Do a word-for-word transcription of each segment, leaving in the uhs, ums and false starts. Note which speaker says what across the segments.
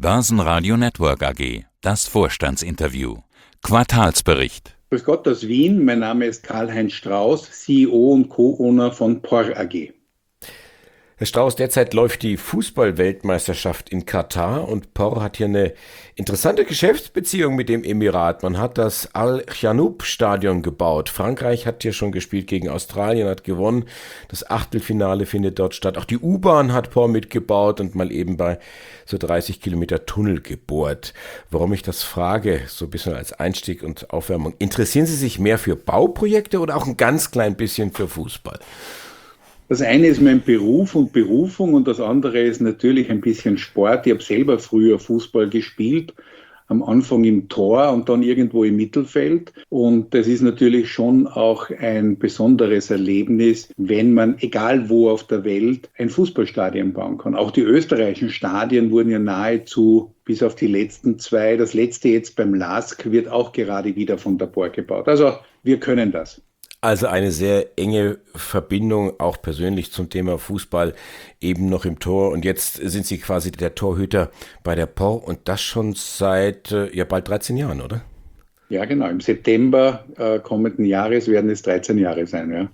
Speaker 1: Börsenradio Network A G. Das Vorstandsinterview. Quartalsbericht.
Speaker 2: Grüß Gott aus Wien, mein Name ist Karl-Heinz Strauß, C E O und Co-Owner von P O R A G.
Speaker 3: Herr Strauß, derzeit läuft die Fußball-Weltmeisterschaft in Katar und P O R hat hier eine interessante Geschäftsbeziehung mit dem Emirat. Man hat das Al-Janoub-Stadion gebaut. Frankreich hat hier schon gespielt gegen Australien, hat gewonnen. Das Achtelfinale findet dort statt. Auch die U-Bahn hat P O R mitgebaut und mal eben bei so dreißig Kilometer Tunnel gebohrt. Warum ich das frage, so ein bisschen als Einstieg und Aufwärmung. Interessieren Sie sich mehr für Bauprojekte oder auch ein ganz klein bisschen für Fußball?
Speaker 2: Das eine ist mein Beruf und Berufung und das andere ist natürlich ein bisschen Sport. Ich habe selber früher Fußball gespielt, am Anfang im Tor und dann irgendwo im Mittelfeld. Und das ist natürlich schon auch ein besonderes Erlebnis, wenn man, egal wo auf der Welt, ein Fußballstadion bauen kann. Auch die österreichischen Stadien wurden ja nahezu bis auf die letzten zwei. Das letzte jetzt beim L A S K wird auch gerade wieder von der P O R gebaut. Also wir können das.
Speaker 3: Also eine sehr enge Verbindung, auch persönlich zum Thema Fußball, eben noch im Tor. Und jetzt sind Sie quasi der Torhüter bei der P O R und das schon seit ja bald dreizehn Jahren, oder?
Speaker 2: Ja, genau. Im September äh, kommenden Jahres werden es dreizehn Jahre sein, ja.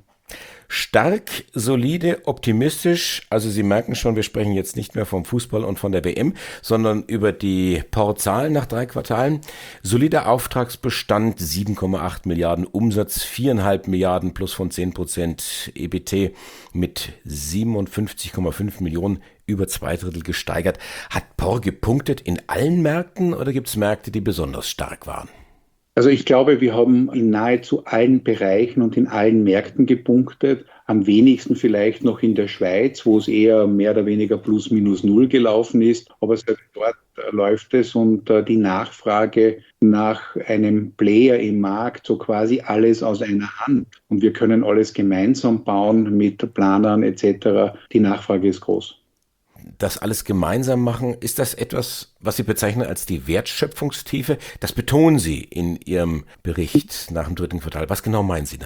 Speaker 3: Stark, solide, optimistisch. Also Sie merken schon, wir sprechen jetzt nicht mehr vom Fußball und von der W M, sondern über die P O R-Zahlen nach drei Quartalen. Solider Auftragsbestand, sieben Komma acht Milliarden Umsatz, vier Komma fünf Milliarden plus von zehn Prozent E B T mit siebenundfünfzig Komma fünf Millionen über zwei Drittel gesteigert. Hat P O R gepunktet in allen Märkten oder gibt es Märkte, die besonders stark waren?
Speaker 2: Also ich glaube, wir haben in nahezu allen Bereichen und in allen Märkten gepunktet. Am wenigsten vielleicht noch in der Schweiz, wo es eher mehr oder weniger plus minus null gelaufen ist. Aber selbst dort läuft es und die Nachfrage nach einem Player im Markt, so quasi alles aus einer Hand. Und wir können alles gemeinsam bauen mit Planern et cetera. Die Nachfrage ist groß.
Speaker 3: Das alles gemeinsam machen, ist das etwas, was Sie bezeichnen als die Wertschöpfungstiefe? Das betonen Sie in Ihrem Bericht nach dem dritten Quartal. Was genau meinen Sie da?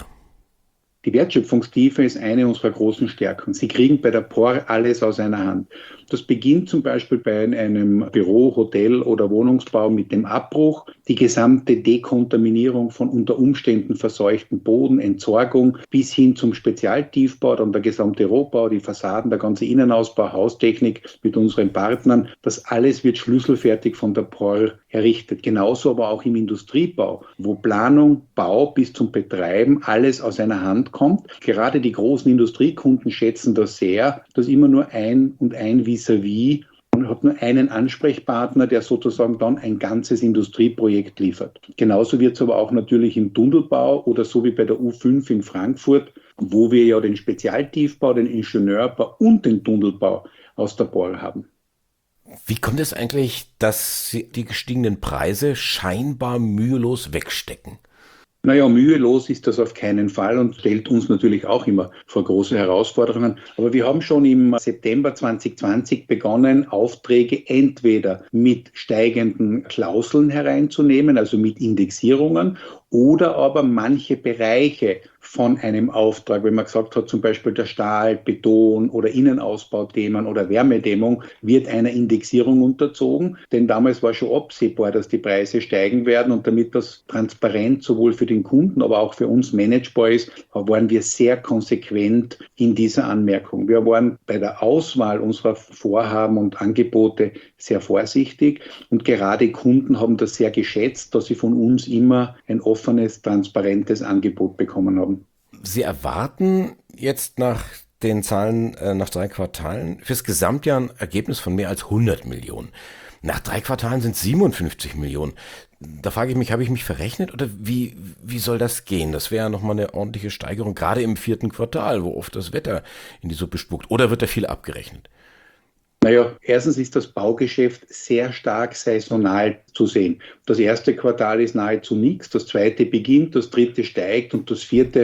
Speaker 2: Die Wertschöpfungstiefe ist eine unserer großen Stärken. Sie kriegen bei der P O R alles aus einer Hand. Das beginnt zum Beispiel bei einem Büro, Hotel oder Wohnungsbau mit dem Abbruch, die gesamte Dekontaminierung von unter Umständen verseuchten Boden, Entsorgung bis hin zum Spezialtiefbau, dann der gesamte Rohbau, die Fassaden, der ganze Innenausbau, Haustechnik mit unseren Partnern. Das alles wird schlüsselfertig von der P O R errichtet. Genauso aber auch im Industriebau, wo Planung, Bau bis zum Betreiben alles aus einer Hand kommt. Gerade die großen Industriekunden schätzen das sehr, dass immer nur ein und ein vis-à-vis und hat nur einen Ansprechpartner, der sozusagen dann ein ganzes Industrieprojekt liefert. Genauso wird es aber auch natürlich im Tunnelbau oder so wie bei der U fünf in Frankfurt, wo wir ja den Spezialtiefbau, den Ingenieurbau und den Tunnelbau aus der P O R haben.
Speaker 3: Wie kommt es eigentlich, dass Sie die gestiegenen Preise scheinbar mühelos wegstecken?
Speaker 2: Naja, mühelos ist das auf keinen Fall und stellt uns natürlich auch immer vor große Herausforderungen. Aber wir haben schon im September zwanzig zwanzig begonnen, Aufträge entweder mit steigenden Klauseln hereinzunehmen, also mit Indexierungen, oder aber manche Bereiche von einem Auftrag, wenn man gesagt hat, zum Beispiel der Stahl, Beton oder Innenausbauthemen oder Wärmedämmung, wird einer Indexierung unterzogen. Denn damals war schon absehbar, dass die Preise steigen werden und damit das transparent sowohl für den Kunden, aber auch für uns managebar ist, waren wir sehr konsequent in dieser Anmerkung. Wir waren bei der Auswahl unserer Vorhaben und Angebote sehr vorsichtig und gerade Kunden haben das sehr geschätzt, dass sie von uns immer ein offenes, transparentes Angebot bekommen haben.
Speaker 3: Sie erwarten jetzt nach den Zahlen äh, nach drei Quartalen fürs Gesamtjahr ein Ergebnis von mehr als hundert Millionen. Nach drei Quartalen sind es siebenundfünfzig Millionen. Da frage ich mich, habe ich mich verrechnet oder wie, wie soll das gehen? Das wäre ja nochmal eine ordentliche Steigerung, gerade im vierten Quartal, wo oft das Wetter in die Suppe spuckt. Oder wird da viel abgerechnet?
Speaker 2: Naja, erstens ist das Baugeschäft sehr stark saisonal zu sehen. Das erste Quartal ist nahezu nichts, das zweite beginnt, das dritte steigt und das vierte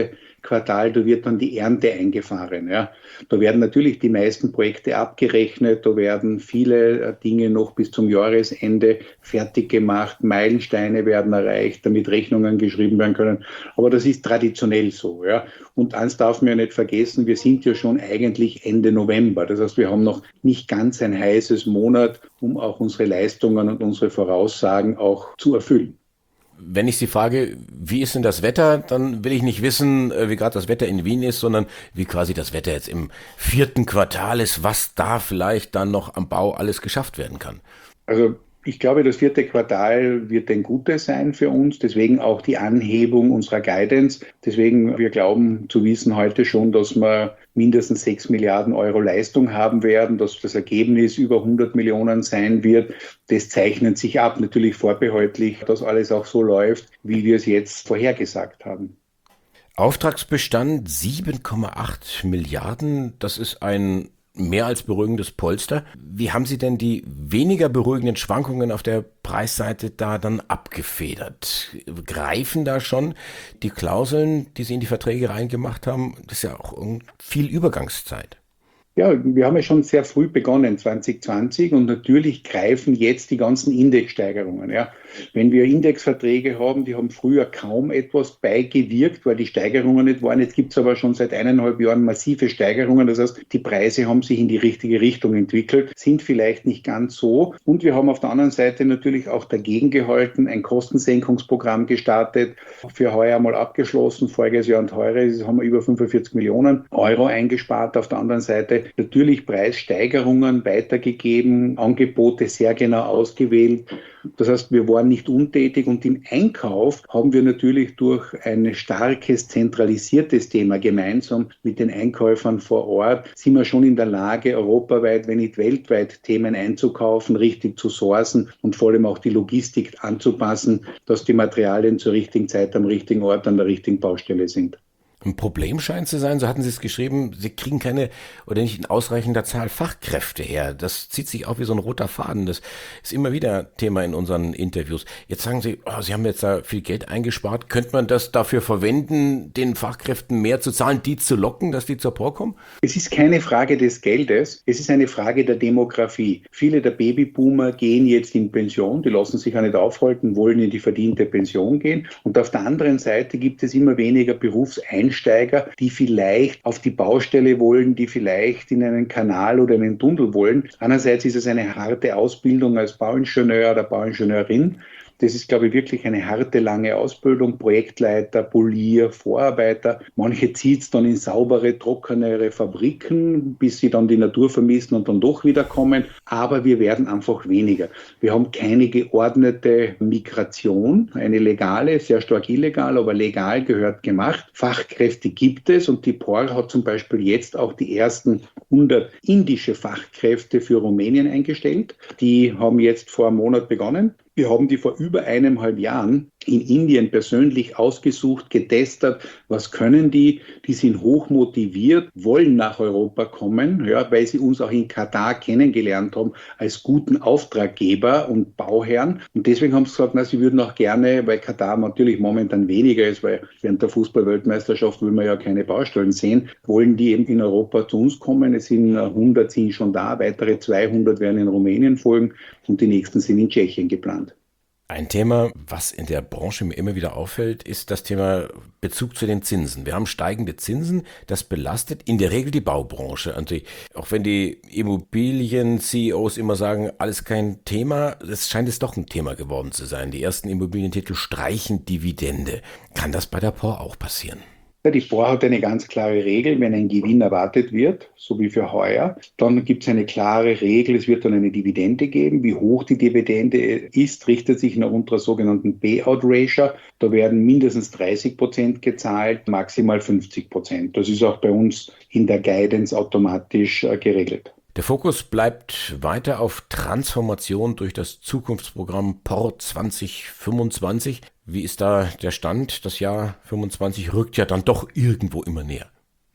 Speaker 2: Quartal, da wird dann die Ernte eingefahren. Ja. Da werden natürlich die meisten Projekte abgerechnet, da werden viele Dinge noch bis zum Jahresende fertig gemacht, Meilensteine werden erreicht, damit Rechnungen geschrieben werden können. Aber das ist traditionell so. Ja. Und eins darf man ja nicht vergessen, wir sind ja schon eigentlich Ende November. Das heißt, wir haben noch nicht ganz ein heißes Monat, um auch unsere Leistungen und unsere Voraussagen auch zu erfüllen.
Speaker 3: Wenn ich Sie frage, wie ist denn das Wetter, dann will ich nicht wissen, wie gerade das Wetter in Wien ist, sondern wie quasi das Wetter jetzt im vierten Quartal ist, was da vielleicht dann noch am Bau alles geschafft werden kann.
Speaker 2: Also ich glaube, das vierte Quartal wird ein gutes sein für uns, deswegen auch die Anhebung unserer Guidance. Deswegen, wir glauben zu wissen heute schon, dass wir mindestens sechs Milliarden Euro Leistung haben werden, dass das Ergebnis über hundert Millionen sein wird. Das zeichnet sich ab, natürlich vorbehaltlich, dass alles auch so läuft, wie wir es jetzt vorhergesagt haben.
Speaker 3: Auftragsbestand sieben Komma acht Milliarden, das ist ein mehr als beruhigendes Polster. Wie haben Sie denn die weniger beruhigenden Schwankungen auf der Preisseite da dann abgefedert? Greifen da schon die Klauseln, die Sie in die Verträge reingemacht haben? Das ist ja auch viel Übergangszeit.
Speaker 2: Ja, wir haben ja schon sehr früh begonnen, zwanzig zwanzig, und natürlich greifen jetzt die ganzen Indexsteigerungen. Ja. Wenn wir Indexverträge haben, die haben früher kaum etwas beigewirkt, weil die Steigerungen nicht waren. Jetzt gibt es aber schon seit eineinhalb Jahren massive Steigerungen. Das heißt, die Preise haben sich in die richtige Richtung entwickelt, sind vielleicht nicht ganz so. Und wir haben auf der anderen Seite natürlich auch dagegen gehalten, ein Kostensenkungsprogramm gestartet, für heuer mal abgeschlossen, voriges Jahr und heuer haben wir über fünfundvierzig Millionen Euro eingespart. Auf der anderen Seite natürlich Preissteigerungen weitergegeben, Angebote sehr genau ausgewählt. Das heißt, wir waren nicht untätig, und im Einkauf haben wir natürlich durch ein starkes, zentralisiertes Thema gemeinsam mit den Einkäufern vor Ort, sind wir schon in der Lage, europaweit, wenn nicht weltweit, Themen einzukaufen, richtig zu sourcen und vor allem auch die Logistik anzupassen, dass die Materialien zur richtigen Zeit am richtigen Ort an der richtigen Baustelle sind.
Speaker 3: Ein Problem scheint zu sein, so hatten Sie es geschrieben, Sie kriegen keine oder nicht in ausreichender Zahl Fachkräfte her. Das zieht sich auch wie so ein roter Faden. Das ist immer wieder Thema in unseren Interviews. Jetzt sagen Sie, oh, Sie haben jetzt da viel Geld eingespart. Könnte man das dafür verwenden, den Fachkräften mehr zu zahlen, die zu locken, dass die zur P O R kommen?
Speaker 2: Es ist keine Frage des Geldes, es ist eine Frage der Demografie. Viele der Babyboomer gehen jetzt in Pension, die lassen sich auch nicht aufhalten, wollen in die verdiente Pension gehen. Und auf der anderen Seite gibt es immer weniger Berufseinsteiger, die vielleicht auf die Baustelle wollen, die vielleicht in einen Kanal oder einen Tunnel wollen. Einerseits ist es eine harte Ausbildung als Bauingenieur oder Bauingenieurin. Das ist, glaube ich, wirklich eine harte, lange Ausbildung. Projektleiter, Polier, Vorarbeiter. Manche zieht es dann in saubere, trockenere Fabriken, bis sie dann die Natur vermissen und dann doch wieder kommen. Aber wir werden einfach weniger. Wir haben keine geordnete Migration, eine legale, sehr stark illegal, aber legal gehört gemacht. Fachkräfte gibt es, und die P O R hat zum Beispiel jetzt auch die ersten hundert indische Fachkräfte für Rumänien eingestellt. Die haben jetzt vor einem Monat begonnen. Wir haben die vor über eineinhalb Jahren in Indien persönlich ausgesucht, getestet. Was können die? Die sind hoch motiviert, wollen nach Europa kommen, ja, weil sie uns auch in Katar kennengelernt haben als guten Auftraggeber und Bauherren. Und deswegen haben sie gesagt, na, sie würden auch gerne, weil Katar natürlich momentan weniger ist, weil während der Fußball-Weltmeisterschaft will man ja keine Baustellen sehen, wollen die eben in Europa zu uns kommen. Es sind hundert sind schon da, weitere zweihundert werden in Rumänien folgen, und die nächsten sind in Tschechien geplant.
Speaker 3: Ein Thema, was in der Branche mir immer wieder auffällt, ist das Thema Bezug zu den Zinsen. Wir haben steigende Zinsen, das belastet in der Regel die Baubranche. Und die, auch wenn die Immobilien-C E Os immer sagen, alles kein Thema, es scheint es doch ein Thema geworden zu sein. Die ersten Immobilientitel streichen Dividende. Kann das bei der P O R auch passieren?
Speaker 2: Die P O R hat eine ganz klare Regel, wenn ein Gewinn erwartet wird, so wie für heuer, dann gibt es eine klare Regel, es wird dann eine Dividende geben. Wie hoch die Dividende ist, richtet sich nach unserer sogenannten Payout-Ratio. Da werden mindestens dreißig Prozent gezahlt, maximal fünfzig Prozent. Das ist auch bei uns in der Guidance automatisch äh, geregelt.
Speaker 3: Der Fokus bleibt weiter auf Transformation durch das Zukunftsprogramm P O R zwanzig fünfundzwanzig. Wie ist da der Stand? Das Jahr fünfundzwanzig rückt ja dann doch irgendwo immer näher.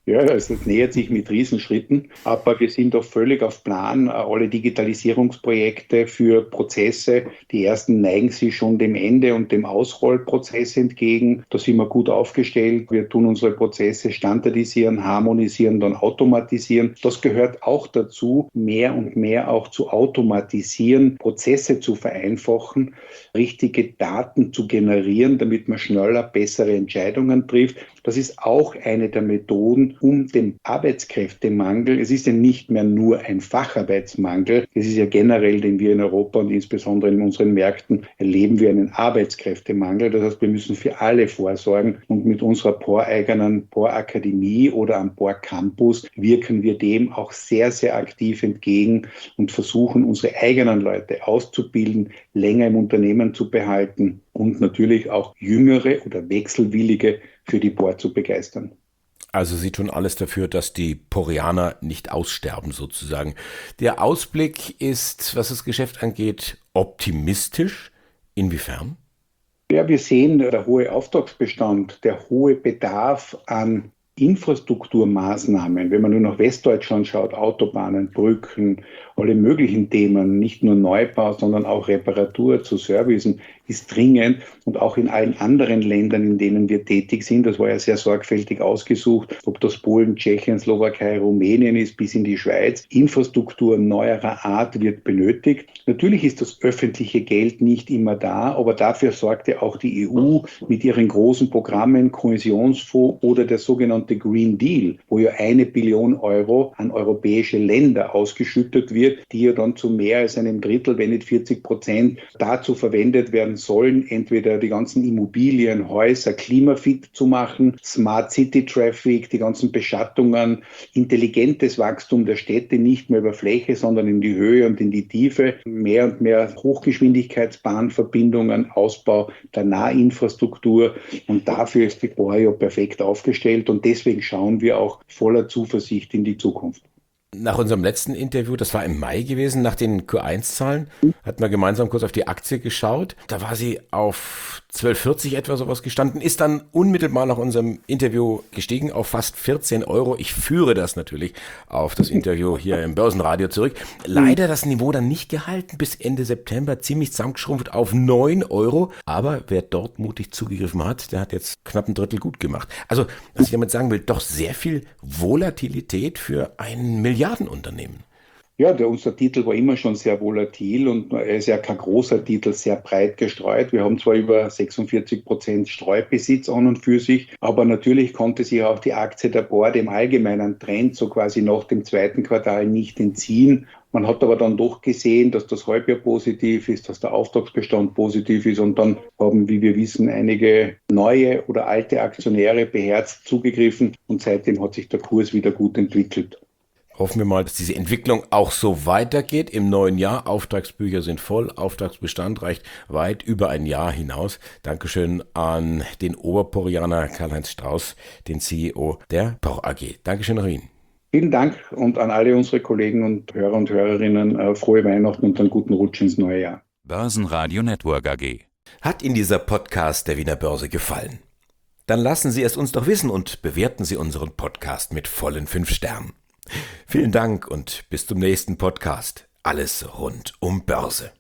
Speaker 2: Ja, es nähert sich mit Riesenschritten, aber wir sind doch völlig auf Plan. Alle Digitalisierungsprojekte für Prozesse, die ersten neigen sich schon dem Ende und dem Ausrollprozess entgegen. Da sind wir gut aufgestellt. Wir tun unsere Prozesse standardisieren, harmonisieren, dann automatisieren. Das gehört auch dazu, mehr und mehr auch zu automatisieren, Prozesse zu vereinfachen, richtige Daten zu generieren, damit man schneller bessere Entscheidungen trifft. Das ist auch eine der Methoden, um den Arbeitskräftemangel, es ist ja nicht mehr nur ein Facharbeitsmangel, es ist ja generell, den wir in Europa und insbesondere in unseren Märkten erleben, wir einen Arbeitskräftemangel. Das heißt, wir müssen für alle vorsorgen und mit unserer P O R-eigenen P O R-Akademie oder am P O R-Campus wirken wir dem auch sehr, sehr aktiv entgegen und versuchen, unsere eigenen Leute auszubilden, länger im Unternehmen zu behalten und natürlich auch Jüngere oder Wechselwillige für die P O R zu begeistern.
Speaker 3: Also Sie tun alles dafür, dass die Porianer nicht aussterben sozusagen. Der Ausblick ist, was das Geschäft angeht, optimistisch. Inwiefern?
Speaker 2: Ja, wir sehen, der hohe Auftragsbestand, der hohe Bedarf an Infrastrukturmaßnahmen, wenn man nur nach Westdeutschland schaut, Autobahnen, Brücken, alle möglichen Themen, nicht nur Neubau, sondern auch Reparatur zu Servicen, ist dringend und auch in allen anderen Ländern, in denen wir tätig sind, das war ja sehr sorgfältig ausgesucht, ob das Polen, Tschechien, Slowakei, Rumänien ist, bis in die Schweiz. Infrastruktur neuerer Art wird benötigt. Natürlich ist das öffentliche Geld nicht immer da, aber dafür sorgte auch die E U mit ihren großen Programmen, Kohäsionsfonds oder der sogenannte Green Deal, wo ja eine Billion Euro an europäische Länder ausgeschüttet wird, die ja dann zu mehr als einem Drittel, wenn nicht vierzig Prozent, dazu verwendet werden sollen, entweder die ganzen Immobilien, Häuser klimafit zu machen, Smart City Traffic, die ganzen Beschattungen, intelligentes Wachstum der Städte, nicht mehr über Fläche, sondern in die Höhe und in die Tiefe, mehr und mehr Hochgeschwindigkeitsbahnverbindungen, Ausbau der Nahinfrastruktur und dafür ist die P O R ja perfekt aufgestellt und deswegen schauen wir auch voller Zuversicht in die Zukunft.
Speaker 3: Nach unserem letzten Interview, das war im Mai gewesen, nach den Q eins Zahlen, hatten wir gemeinsam kurz auf die Aktie geschaut. Da war sie auf zwölf vierzig etwa sowas gestanden, ist dann unmittelbar nach unserem Interview gestiegen auf fast vierzehn Euro. Ich führe das natürlich auf das Interview hier im Börsenradio zurück. Leider das Niveau dann nicht gehalten, bis Ende September ziemlich zusammengeschrumpft auf neun Euro. Aber wer dort mutig zugegriffen hat, der hat jetzt knapp ein Drittel gut gemacht. Also, was ich damit sagen will, doch sehr viel Volatilität für ein Milliardenunternehmen.
Speaker 2: Ja, der, unser Titel war immer schon sehr volatil und er ist ja kein großer Titel, sehr breit gestreut. Wir haben zwar über sechsundvierzig Prozent Streubesitz an und für sich, aber natürlich konnte sich auch die Aktie der P O R dem allgemeinen Trend so quasi nach dem zweiten Quartal nicht entziehen. Man hat aber dann doch gesehen, dass das Halbjahr positiv ist, dass der Auftragsbestand positiv ist und dann haben, wie wir wissen, einige neue oder alte Aktionäre beherzt zugegriffen und seitdem hat sich der Kurs wieder gut entwickelt.
Speaker 3: Hoffen wir mal, dass diese Entwicklung auch so weitergeht im neuen Jahr. Auftragsbücher sind voll, Auftragsbestand reicht weit über ein Jahr hinaus. Dankeschön an den Oberporianer Karl-Heinz Strauß, den C E O der P O R A G. Dankeschön nach Wien.
Speaker 2: Vielen Dank und an alle unsere Kollegen und Hörer und Hörerinnen frohe Weihnachten und einen guten Rutsch ins neue Jahr.
Speaker 1: Börsenradio Network A G.
Speaker 3: Hat Ihnen dieser Podcast der Wiener Börse gefallen? Dann lassen Sie es uns doch wissen und bewerten Sie unseren Podcast mit vollen fünf Sternen. Vielen Dank und bis zum nächsten Podcast. Alles rund um Börse.